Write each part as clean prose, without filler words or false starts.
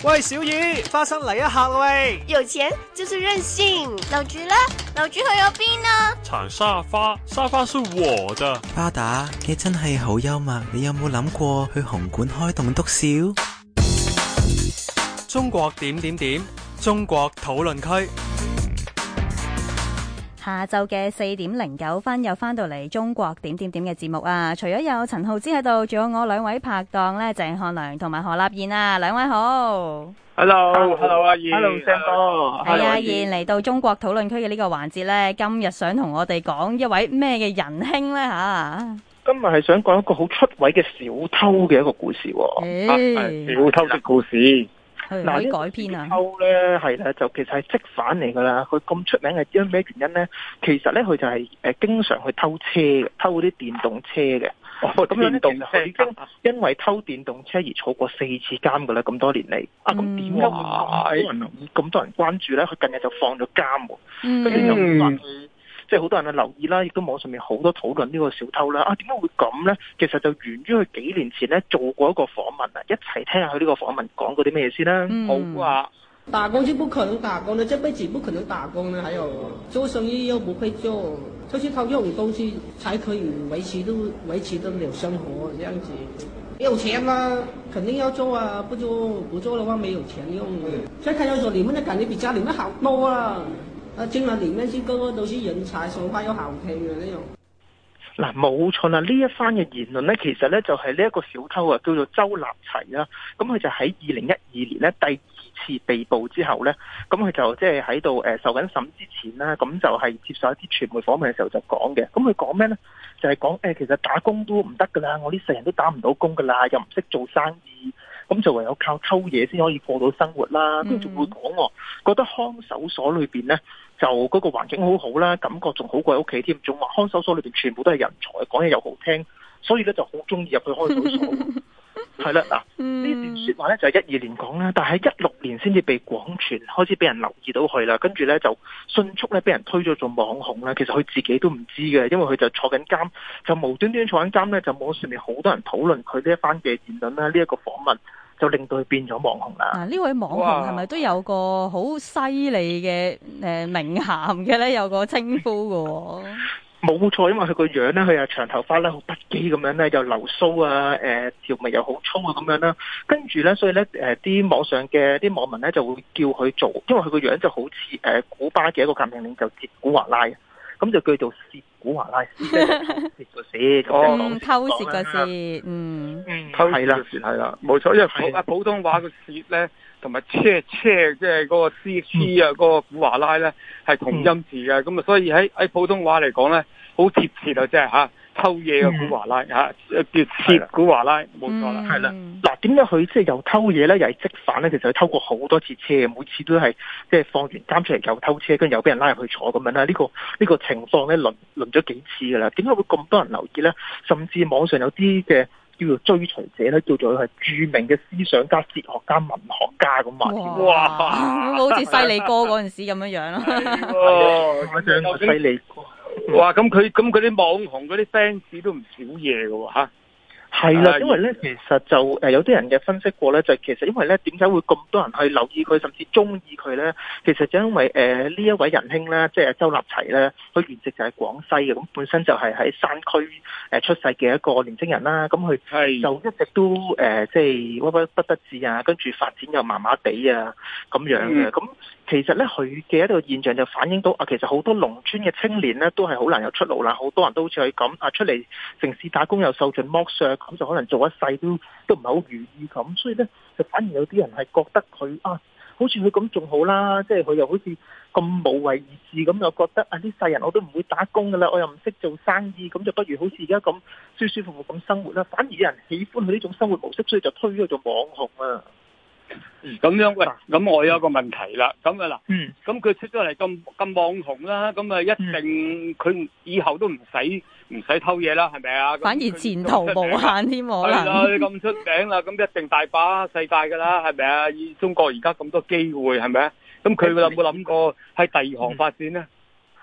喂，小雨，花生嚟一下啦喂！ 有錢就是任性。老朱呢？老朱去咗邊啊？ 鏟沙發，沙發是我的。 巴打，你真係好幽默，你有冇諗過去紅館開棟篤笑？ 中國點點點，中國討論區。 下晝嘅4:09又翻到嚟中國點點點嘅節目啊！除咗有陳浩之喺度，仲有我兩位拍檔咧，鄭漢良同埋何立燕啊，兩位好。 Hello，阿燕 ，Hello，Sam 哥， 係阿燕嚟到中國討論區嘅呢個環節咧，今日想同我哋講一位咩嘅仁兄咧吓？ 今日係想講一個好出位嘅小偷嘅一個故事喎。 小偷的故事。 嗱，可以改編啊！ 偷咧係咧就其實係積犯嚟噶啦，佢咁出名係因咩原因咧？其實咧佢就係經常去偷車嘅，偷嗰啲電動車嘅。咁樣咧，其實佢已經因為偷電動車而坐過4次監噶啦，咁多年嚟。咁點解會咁多人關注咧？佢近日就放咗監喎，跟住就話佢。即係好多人去留意啦，亦都網上面好多討論呢個小偷啦。點解會咁呢？其實就源於佢幾年前呢做過一個訪問啊，一齊聽下佢呢個訪問講過啲咩先啦。 好啊， 打工就不可能打工的，這輩子不可能打工的，還有做生意又不會做，就去偷這種東西才可以維持得了生活，這樣子。有錢嘛，肯定要做啊，不做的話沒有錢用。所以看到說你們的感覺比家裏面好多啊。進來裏面先個個都是人才，說話又好聽嘅呢種。 嗱，冇錯啦，呢一番嘅言論呢，其實呢就係呢一個小偷啊，叫做周立齊啦。咁佢就喺2012年呢第2次被捕之後呢，咁佢就即係喺度受緊審之前啦，咁就係接受一啲傳媒訪問嘅時候就講嘅。咁佢講咩呢？就係講其實打工都唔得噶啦，我呢世人都打唔到工噶啦，又唔識做生意。咁就唯有靠偷嘢先可以過到生活啦。跟住仲會講，覺得看守所裏邊呢，就嗰個環境好好啦，感覺仲好過喺屋企添。仲話看守所裏邊全部都係人才，講嘢又好聽，所以咧就好中意入去看守所。係啦，嗱呢段說話咧就係12年講啦，但係喺16年先至被廣傳，開始俾人留意到佢啦。跟住咧就迅速咧俾人推咗做網紅啦。其實佢自己都唔知嘅，因為佢就坐緊監，就無端端坐緊監咧，就網上面好多人討論佢呢一番嘅言論啦，呢一個訪問。就令到佢變咗網紅啦。 呢位網紅係咪都有個好犀利嘅名銜嘅咧？有個稱呼嘅。 冇錯，因為佢個樣咧，佢係長頭髮咧，好不羈咁樣咧，又留鬚啊，條眉又好粗啊咁樣啦。跟住咧，所以咧啲網上嘅啲網民咧就會叫佢做，因為佢個樣就好似古巴嘅一個革命領袖哲古華拉，咁就叫做薛古華拉，竊個竊， 偷竊個竊， 偷竊個竊係啦，冇錯，因為普通話個竊咧，同埋車即係嗰個 C 啊，嗰個古華拉咧係同音字嘅，咁所以喺普通話嚟講咧，好貼切啊，即係嚇偷嘢嘅古華拉叫竊古華拉，冇錯啦，係啦。 嗱，點解佢即係又偷嘢咧，又係積犯咧？其實佢偷過好多次車，每次都係即係放完監出嚟又偷車，跟住又俾人拉入去坐咁樣啦。呢個情況咧輪咗幾次噶啦。點解會咁多人留意咧？甚至網上有啲嘅叫做追隨者咧，叫做佢係著名嘅思想家、哲學家、文學家咁話。 哇！好似犀利哥嗰陣時咁樣樣咯。 嗰犀利哥。 哇！咁佢啲網紅嗰啲 fans 都唔少嘢㗎喎嚇。 係啦，因為咧，其實就有啲人嘅分析過咧，就其實因為咧，點解會咁多人去留意佢，甚至中意佢咧？其實就因為呢一位仁兄咧，即係周立齊咧，佢原籍就係廣西嘅，咁本身就係喺山區出世嘅一個年青人啦。咁佢就一直都即係鬱鬱不得志啊，跟住發展又麻麻地啊咁樣嘅。咁其實咧，佢嘅一個現象就反映到其實好多農村嘅青年咧，都係好難有出路啦。好多人都好似佢咁出嚟城市打工又受盡剝削。咁就可能做一世都唔係好如意咁，所以咧就反而有啲人係覺得佢好似佢咁仲好啦，即係佢又好似咁無為而治咁，又覺得呢世人我都唔會打工噶啦，我又唔識做生意，咁就不如好似而家咁舒舒服服咁生活啦。反而有人喜歡佢呢種生活模式，所以就推咗做網紅啊。 咁樣喂，咁我有一個問題啦，咁咁佢出咗嚟咁網紅啦，咁一定佢以後都唔使偷嘢啦，係咪啊？ 反而前途無限添，可能係啦，你咁出名啦，咁一定大把世界噶啦，係咪啊？以中國而家咁多機會，係咪啊？咁佢有冇諗過喺第二行發展呢？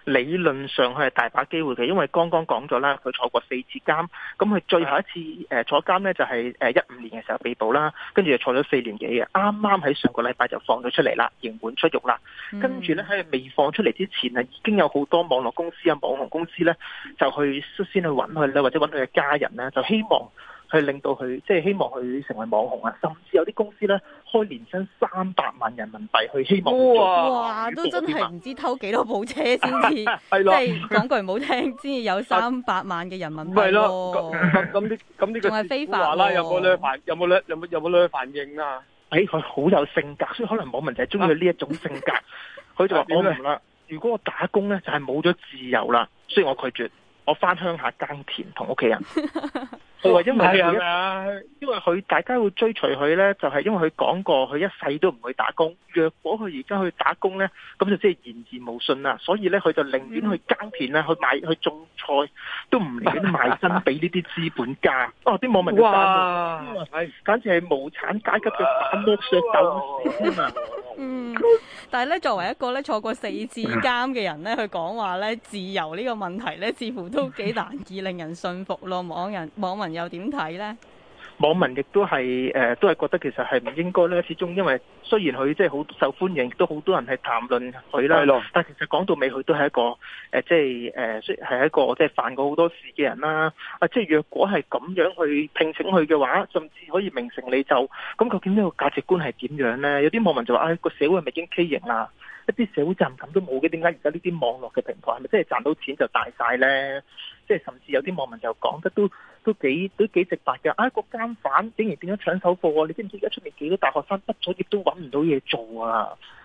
理論上佢係大把機會嘅，因為剛剛講咗啦，佢坐過4次監，咁佢最後一次坐監呢，就係15年嘅時候被捕啦，跟住就坐咗4年幾嘅，啱啱喺上個禮拜就放咗出嚟啦，刑滿出獄啦。跟住呢，喺未放出嚟之前啊，已經有好多網絡公司啊、網紅公司呢，就去率先去揾佢咧，或者揾佢嘅家人呢，就希望去令到佢即係希望佢成為網紅啊，甚至有啲公司呢，開年薪300萬人民幣去希望哇，都真係唔知偷幾多部車先至，即係講句唔好聽，先至有300萬嘅人民幣。 係咯，咁呢個仲係非法啦，有冇兩反應啊？ 佢好有性格，所以可能網民就係中意佢呢一種性格。佢就話我唔啦，如果我打工呢，就係冇咗自由啦，所以我拒絕，我翻鄉下耕田同屋企人。佢話因為佢大家會追隨佢呢，就係因為佢講過佢一世都唔會打工。若果佢而家去打工呢，咁就即係言而無信啦。所以呢，佢就寧願去耕田啦，去種菜，都唔寧願賣身俾呢啲資本家。啲網民就話：簡直係無產階級嘅反剝削鬥士啊！ 但係咧，作為一個咧坐過4次監嘅人咧，去講話咧自由呢個問題咧，似乎都幾難以令人信服咯。網民又點睇咧？ 網民亦都係都係覺得其實係唔應該咧。始終因為雖然佢即係好受歡迎，亦都好多人係談論佢啦。但其實講到尾，佢都係一個係一個即係犯過好多事嘅人啦。即係若果係咁樣去聘請佢嘅話，甚至可以名成利就，咁究竟呢個價值觀係點樣咧？有啲網民就話：個社會係咪已經畸形啦？一啲社會責任感都冇嘅，點解而家呢啲網絡嘅平台係咪真係賺到錢就大晒咧？即係甚至有啲網民就講得都幾直白嘅。個監犯竟然變咗搶手貨，你知唔知而家出面幾多大學生畢咗業都揾唔到嘢做啊？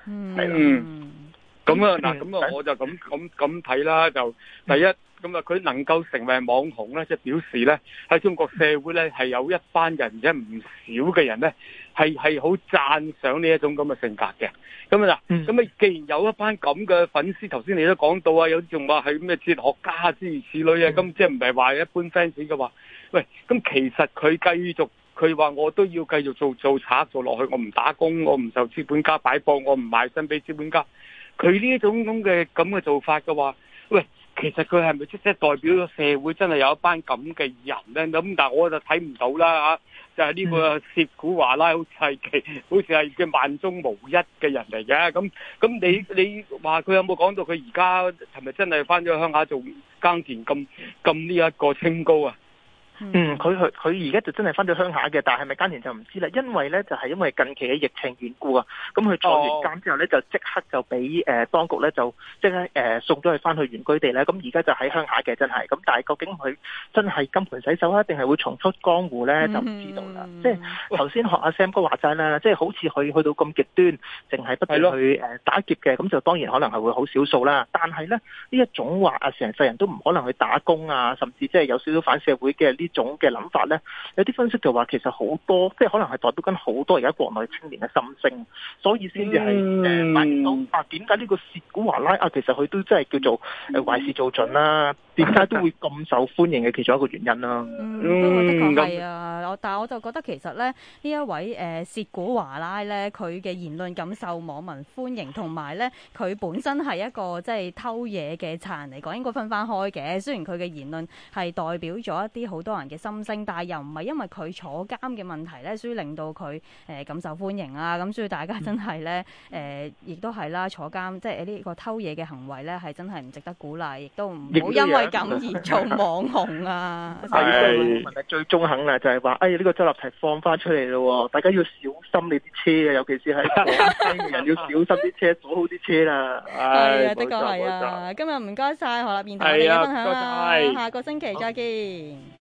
咁啊我就咁睇啦。就第一咁啊，佢能夠成為網紅咧，即係表示咧喺中國社會咧係有一班人，而且唔少嘅人咧係好讚賞呢一種咁嘅性格嘅。咁啊咁啊，既然有一班咁嘅粉絲，頭先你都講到啊，有啲仲話係咩哲學家諸如此類啊，咁即係唔係話一般 fans 嘅話，喂，咁其實佢繼續佢話我都要繼續做賊做落去，我唔打工，我唔受資本家擺佈，我唔賣身俾資本家。佢呢一種咁嘅做法嘅話，喂，其實佢係咪即係代表咗社會真係有一班咁嘅人咧？咁但係我就睇唔到啦嚇，就係呢個薛古華拉好似係嘅萬中無一嘅人嚟嘅。咁你話佢有冇講到佢而家係咪真係翻咗鄉下做耕田咁呢一個清高啊？ 佢而家就真係翻咗鄉下嘅，但係咪耕田就唔知啦。因為咧就係因為近期嘅疫情緣故啊，咁佢坐完監之後咧就即刻就俾當局咧就即刻送咗佢翻去原居地咧。咁而家就喺鄉下嘅真係，咁但係究竟佢真係金盆洗手啊，定係會重出江湖咧，就唔知道啦。即係頭先學阿 Sam 哥話齋啦，即係好似佢去到咁極端，淨係不斷去打劫嘅，咁就當然可能係會好少數啦。但係咧呢一種話成世人都唔可能去打工啊，甚至即係有少少反社會嘅呢種嘅諗法呢，有啲分析就話其實好多，即係可能係代表緊好多而家國內青年嘅心聲，所以先至係發現到點解呢個薛古華拉其實佢都真係叫做壞事做盡啦，點解都會咁受歡迎嘅其中一個原因啦。 的確係啊，但係我就覺得其實咧呢一位薛古華拉呢，佢嘅言論咁受網民歡迎，同埋呢，佢本身係一個即係偷嘢嘅賊人嚟講，應該分翻開嘅。雖然佢嘅言論係代表咗一啲好多人嘅心聲，但係又唔係因為佢坐監嘅問題呢，所以令到佢咁受歡迎啊。咁所以大家真係呢，亦都係啦，坐監即係呢個偷嘢嘅行為呢，係真係唔值得鼓勵，亦都唔好因為咁而做網紅啊。 係最中肯啊，就係話呢個周立齊放翻出嚟咯，大家要小心你啲車啊，尤其是喺廣西嘅人要小心啲車，鎖好啲車啦。 係啊，的確係啊。今日唔該晒何立彥同我哋嘅分享啦，下個星期再見。